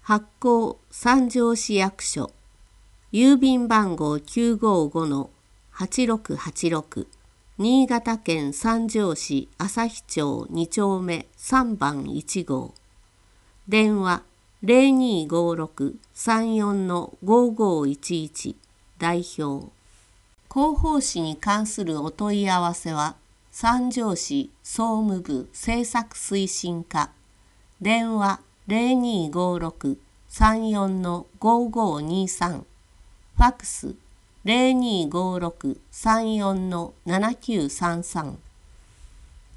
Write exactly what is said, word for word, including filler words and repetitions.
発行三条市役所郵便番号 きゅうごごのはちろくはちろく 新潟県三条市旭町に丁目さんばんいち号電話 ゼロにーごーろく さんよんのごごいちいち 代表広報誌に関するお問い合わせは三条市総務部政策推進課電話 ゼロにーごーろく さんよんのごごにさんファックス ゼロにーごーろく さんよんのななきゅうさんさん